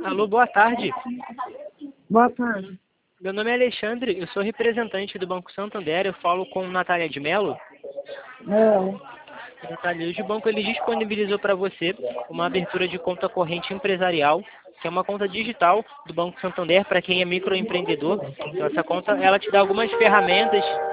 Alô, boa tarde. Boa tarde. Meu nome é Alexandre, eu sou representante do Banco Santander, eu falo com Natália de Mello. Não. Natália, hoje o banco ele disponibilizou para você uma abertura de conta corrente empresarial, que é uma conta digital do Banco Santander para quem é microempreendedor. Então essa conta ela te dá algumas ferramentas